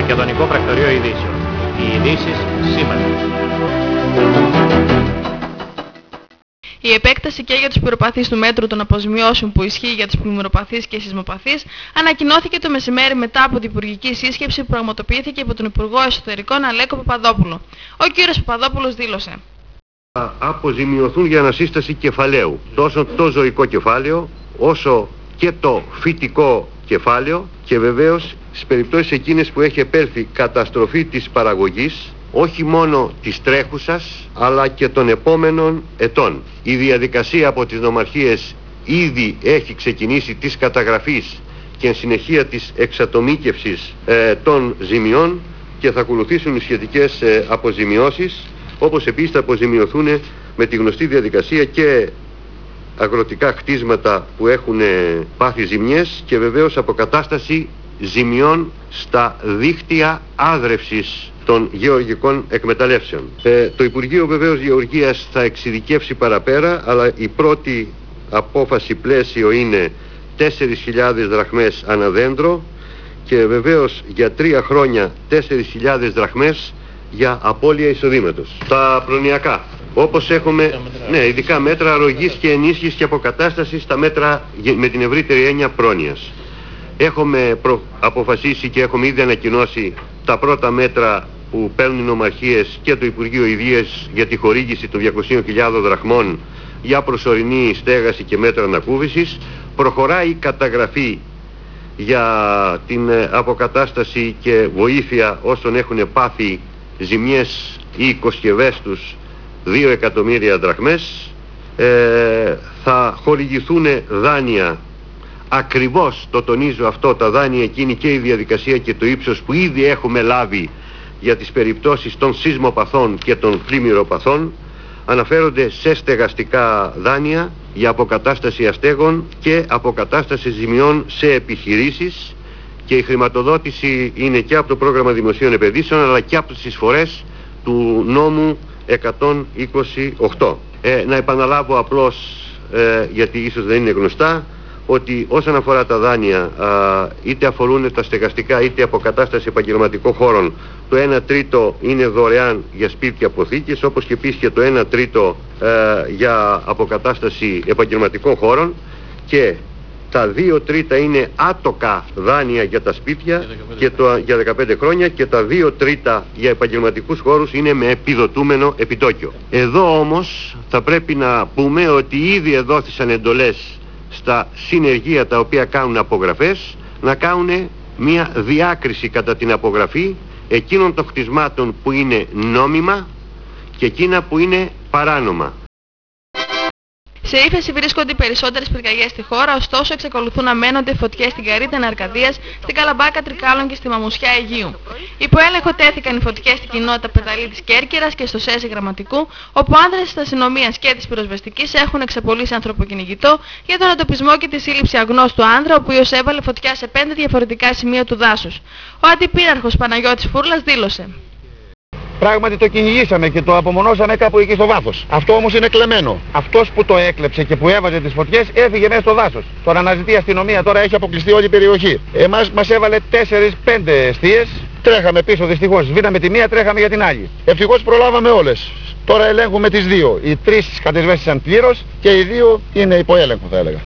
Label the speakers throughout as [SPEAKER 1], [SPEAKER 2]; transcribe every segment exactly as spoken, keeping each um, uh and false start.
[SPEAKER 1] Μακεδονικό Πρακτορείο Ειδήσεων. Οι ειδήσεις σήμερα.
[SPEAKER 2] Η επέκταση και για τους πλημμυροπαθείς του μέτρου των αποζημιώσεων που ισχύει για τους πλημμυροπαθείς και σεισμοπαθείς ανακοινώθηκε το μεσημέρι μετά από την υπουργική σύσκεψη που πραγματοποιήθηκε από τον Υπουργό Εσωτερικών Αλέκο Παπαδόπουλο. Ο κύριος Παπαδόπουλος δήλωσε:
[SPEAKER 3] Θα αποζημιωθούν για ανασύσταση κεφαλαίου τόσο το ζωικό κεφάλαιο όσο και το φυτικό κεφάλαιο και βεβαίως στις περιπτώσεις εκείνες που έχει επέλθει καταστροφή της παραγωγής, όχι μόνο της τρέχουσας αλλά και των επόμενων ετών. Η διαδικασία από τις νομαρχίες ήδη έχει ξεκινήσει της καταγραφής και εν συνεχεία της εξατομίκευσης ε, των ζημιών και θα ακολουθήσουν οι σχετικές ε, αποζημιώσεις, όπως επίσης θα αποζημιωθούν με τη γνωστή διαδικασία και αγροτικά κτίσματα που έχουν ε, πάθει ζημιές και βεβαίως αποκατάσταση ζημιών στα δίκτυα άδρευσης των γεωργικών εκμεταλλεύσεων. Ε, το Υπουργείο βεβαίως Γεωργίας θα εξειδικεύσει παραπέρα, αλλά η πρώτη απόφαση πλαίσιο είναι τέσσερις χιλιάδες δραχμές αναδέντρο και βεβαίως για τρία χρόνια τέσσερις χιλιάδες δραχμές για απώλεια εισοδήματος. Τα προνοιακά, όπως έχουμε, ναι, ειδικά μέτρα αρρωγής και ενίσχυσης και αποκατάστασης, τα μέτρα με την ευρύτερη έννοια πρόνοιας. Έχουμε προ... αποφασίσει και έχουμε ήδη ανακοινώσει τα πρώτα μέτρα που παίρνουν οι νομαρχίες και το Υπουργείο Υγείας για τη χορήγηση των διακοσίων χιλιάδων δραχμών για προσωρινή στέγαση και μέτρα ανακούφισης. Προχωράει η καταγραφή για την αποκατάσταση και βοήθεια όσων έχουν πάθει ζημιές ή οικοσκευές τους δύο εκατομμύρια δραχμές. Ε, θα χορηγηθούν δάνεια. Ακριβώς το τονίζω αυτό, τα δάνεια εκείνη και η διαδικασία και το ύψος που ήδη έχουμε λάβει για τις περιπτώσεις των σεισμοπαθών και των πλημμυροπαθών αναφέρονται σε στεγαστικά δάνεια για αποκατάσταση αστέγων και αποκατάσταση ζημιών σε επιχειρήσεις και η χρηματοδότηση είναι και από το πρόγραμμα δημοσίων επενδύσεων αλλά και από τις εισφορές του νόμου εκατόν είκοσι οκτώ. Ε, να επαναλάβω απλώς, ε, γιατί ίσως δεν είναι γνωστά, ότι όσον αφορά τα δάνεια, α, είτε αφορούν τα στεγαστικά είτε αποκατάσταση επαγγελματικών χώρων, το ένα τρίτο είναι δωρεάν για σπίτια αποθήκες, όπως και επίσης και το ένα τρίτο ε, για αποκατάσταση επαγγελματικών χώρων και τα δύο τρίτα είναι άτοκα δάνεια για τα σπίτια και το, για δεκαπέντε χρόνια και τα δύο τρίτα για επαγγελματικούς χώρους είναι με επιδοτούμενο επιτόκιο. Εδώ όμως θα πρέπει να πούμε ότι ήδη εδόθησαν εντολές στα συνεργεία τα οποία κάνουν απογραφές να κάνουν μια διάκριση κατά την απογραφή εκείνων των κτισμάτων που είναι νόμιμα και εκείνα που είναι παράνομα.
[SPEAKER 2] Σε ύφεση βρίσκονται οι περισσότερες πυρκαγιές στη χώρα, ωστόσο εξακολουθούν να μένονται φωτιές στην Καρύδα Αρκαδίας, στην Καλαμπάκα Τρικάλων και στη Μαμουσιά Αιγείου. Υπό έλεγχο τέθηκαν οι φωτιές στην κοινότητα Πεταλή της Κέρκυρας και στο ΣΕΖΙ Γραμματικού, όπου άνδρες της αστυνομίας και της πυροσβεστικής έχουν εξαπολύσει ανθρωποκυνηγητό για τον εντοπισμό και τη σύλληψη αγνώστου άνδρα, ο οποίος έβαλε φωτιά σε πέντε διαφορετικά σημεία του δάσους. Ο αντιπύραρχος Παναγιώτης Φούρλας δήλωσε:
[SPEAKER 4] Πράγματι το κυνηγήσαμε και το απομονώσαμε κάπου εκεί στο βάθος. Αυτό όμως είναι κλεμμένο. Αυτός που το έκλεψε και που έβαζε τις φωτιές έφυγε μέσα στο δάσος. Τώρα αναζητεί η αστυνομία, τώρα έχει αποκλειστεί όλη η περιοχή. Εμάς μας έβαλε τέσσερις πέντε εστίες. Τρέχαμε πίσω δυστυχώς. Σβήναμε τη μία, τρέχαμε για την άλλη. Ευτυχώς προλάβαμε όλες. Τώρα ελέγχουμε τις δύο. Οι τρεις κατεσβέστησαν πλήρως και οι δύο είναι υπό έλεγχο, θα έλεγα.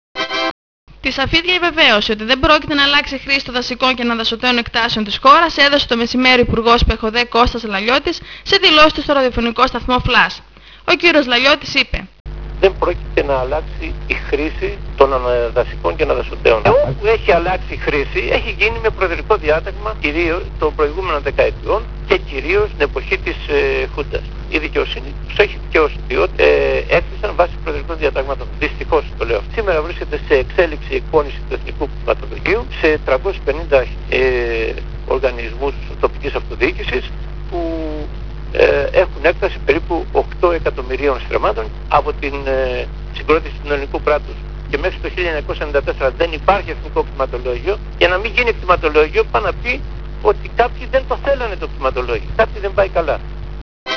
[SPEAKER 2] Τη σαφίδια η βεβαίωση ότι δεν πρόκειται να αλλάξει χρήση των δασικών και αναδασωτέων εκτάσεων της χώρας έδωσε το μεσημέρι ο Υπουργός Πεχοδέ Κώστας Λαλιώτης σε δηλώσεις του στο ραδιοφωνικό σταθμό Flash. Ο κύριος Λαλιώτης είπε:
[SPEAKER 5] Δεν πρόκειται να αλλάξει η χρήση των δασικών και αναδασωτέων. Όπου έχει αλλάξει η χρήση έχει γίνει με προεδρικό διάταγμα κυρίως των προηγούμενων δεκαετιών και κυρίως στην εποχή της ε, Χούντας. Η δικαιοσύνη τους έχει δικαιώσει, διότι ε, έκλεισαν βάσει προεδρικών διατάγματων. Δυστυχώς το λέω. Σήμερα βρίσκεται σε εξέλιξη η εκπόνηση του Εθνικού Κτηματολογίου σε τριακόσιους πενήντα ε, οργανισμούς τοπικής αυτοδιοίκησης που ε, έχουν έκταση περίπου οκτώ εκατομμυρίων στρεμμάτων από την ε, συγκρότηση του ελληνικού κράτους. Και μέχρι το χίλια εννιακόσια ενενήντα τέσσερα δεν υπάρχει εθνικό κτηματολόγιο. Για να μην γίνει κτηματολόγιο πάνε να πει ότι κάποιοι δεν το θέλανε το κτηματολόγιο. Κάποιοι δεν πάει καλά.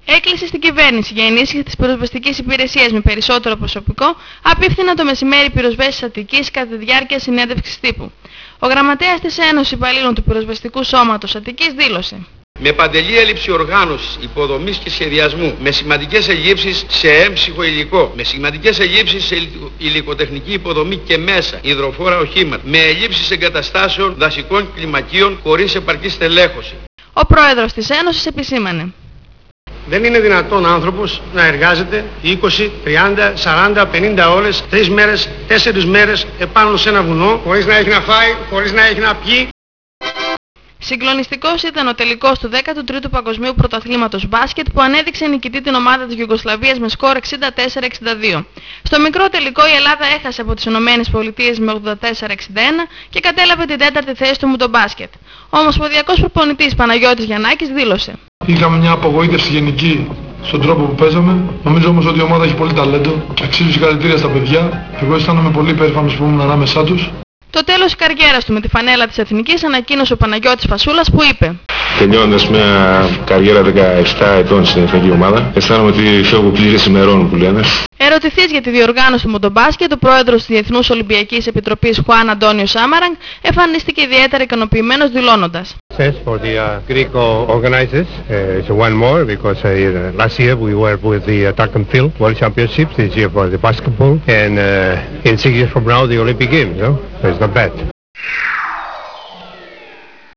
[SPEAKER 2] Έκκληση στην κυβέρνηση για ενίσχυση της πυροσβεστικής υπηρεσίας με περισσότερο προσωπικό απίφθηναν το μεσημέρι πυροσβέστες Αττικής κατά τη διάρκεια συνέντευξης τύπου. Ο γραμματέας της Ένωσης Υπαλλήλων του Πυροσβεστικού Σώματος Αττικής δήλωσε:
[SPEAKER 6] Με παντελή έλλειψη οργάνωσης, υποδομής και σχεδιασμού, με σημαντικές ελλείψεις σε έμψυχο υλικό, με σημαντικές ελλείψεις σε υλικοτεχνική υποδομή και μέσα, υδροφόρα οχήματα, με ελλείψεις εγκαταστάσεων δασικών κλιμακίων χωρίς επαρκή στελέχωση.
[SPEAKER 2] Ο πρόεδρος της Ένωσης επισήμανε:
[SPEAKER 7] Δεν είναι δυνατόν άνθρωπος να εργάζεται είκοσι, τριάντα, σαράντα, πενήντα ώρες, τρεις μέρες, τέσσερις μέρες επάνω σε ένα βουνό, χωρίς να έχει να φάει, χωρίς να έχει να πιει.
[SPEAKER 2] Συγκλονιστικός ήταν ο τελικός του δέκατου τρίτου Παγκοσμίου Πρωταθλήματος Μπάσκετ που ανέδειξε νικητή την ομάδα της Ιουγκοσλαβίας με σκορ εξήντα τέσσερα εξήντα δύο. Στο μικρό τελικό η Ελλάδα έχασε από τις Ηνωμένες Πολιτείες με ογδόντα τέσσερα εξήντα ένα και κατέλαβε την τέταρτη θέση του Μουντομπάσκετ. Ο ομοσπονδιακός προπονητής Παναγιώτης Γιαννάκης δήλωσε:
[SPEAKER 8] Είχαμε μια απογοήτευση γενική στον τρόπο που παίζαμε. Νομίζω όμως ότι η ομάδα έχει πολύ ταλέντο. Αξίζει συγχαρητήρια στα παιδιά. Εγώ αισθάνομαι πολύ περήφανος που ήμουν ανάμεσά τους.
[SPEAKER 2] Το τέλος της καριέρας του με τη φανέλα της Εθνικής ανακοίνωσε ο Παναγιώτης Φασούλας που είπε:
[SPEAKER 9] Τελειώνοντας μια καριέρα δεκαεπτά ετών στην εθνική ομάδα, αισθάνομαι ότι φεύγω πλήρης ημερών που λένε.
[SPEAKER 2] Ερωτηθής για τη διοργάνωση του Μοντομπάσκετ, ο πρόεδρος της Διεθνούς Ολυμπιακής Επιτροπής Χουάν Αντώνιο Σάμαραγκ εμφανίστηκε ιδιαίτερα ικανοποιημένος δηλώνοντας:
[SPEAKER 10] For the uh, Greek organizers, uh, it's one more because uh, last year we were with the uh, track and field World Championships, this year for the basketball, and uh, in six years from now the Olympic Games, no? So it's not bad.